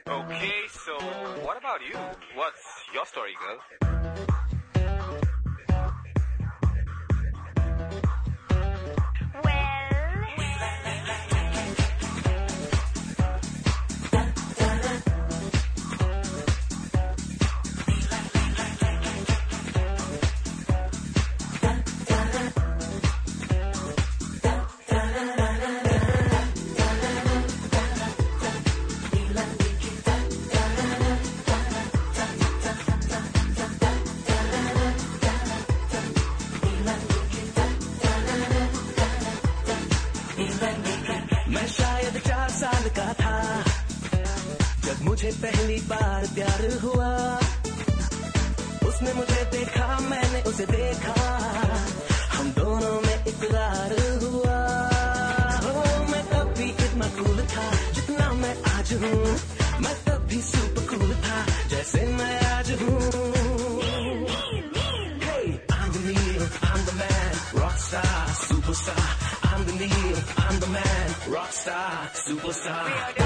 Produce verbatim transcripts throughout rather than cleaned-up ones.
Okay, so what about you? What's your story, girl? मैं शायद चार साल का था जब मुझे पहली बार प्यार हुआ। उसने मुझे देखा, मैंने उसे देखा, हम दोनों में इकरार हुआ। हो मैं तब भी इतना कूल था जितना मैं आज हूँ। मैं तब भी सुपर कूल था जैसे मैं आज हूँ। Hey, I'm the Neil, I'm the man, rockstar, superstar. I'm the Neil, I'm the man, rockstar, superstar.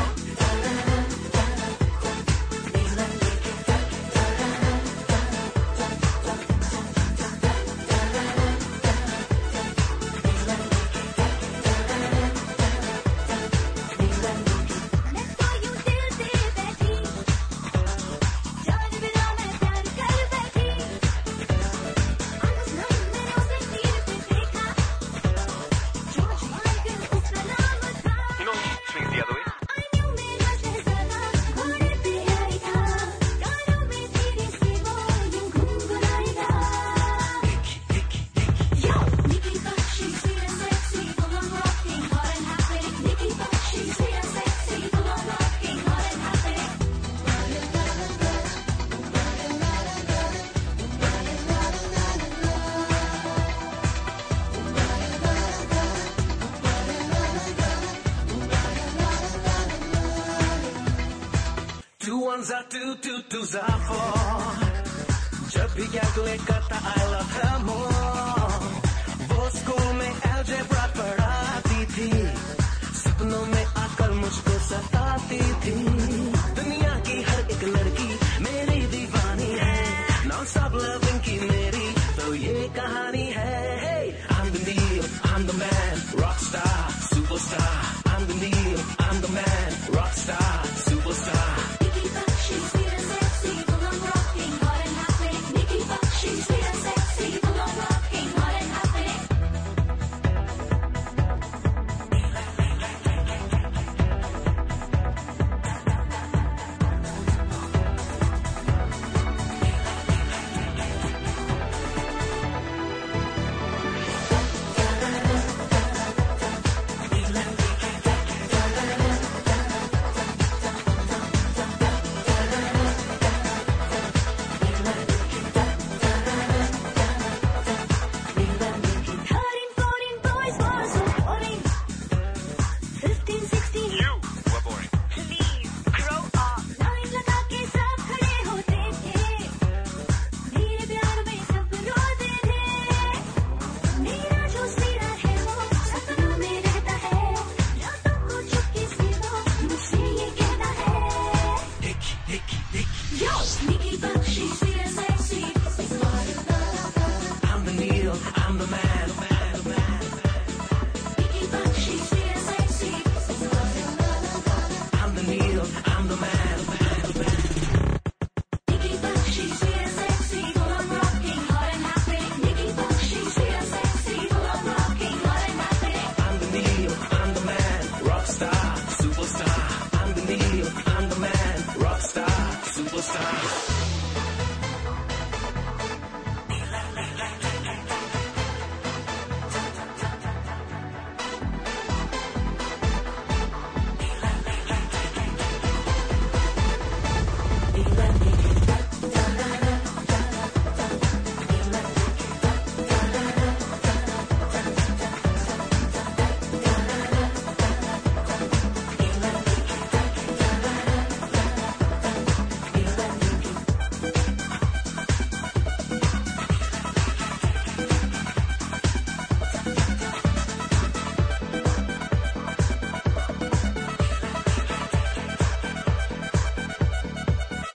Two ones are two, two twos are four. जब भी कैलकुलेट करता I love her more. वो school में algebra पढ़ाती थी, सपनों में आकर मुझको सताती थी। दुनिया की हर एक लड़की मेरी दीवानी है, नॉन स्टॉप लविंग की मेरी तो ये कहानी है। Hey, I'm the Neil, I'm the man, rockstar, superstar. I'm the Neil, I'm the man, rockstar, superstar.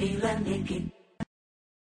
Bila Nikki.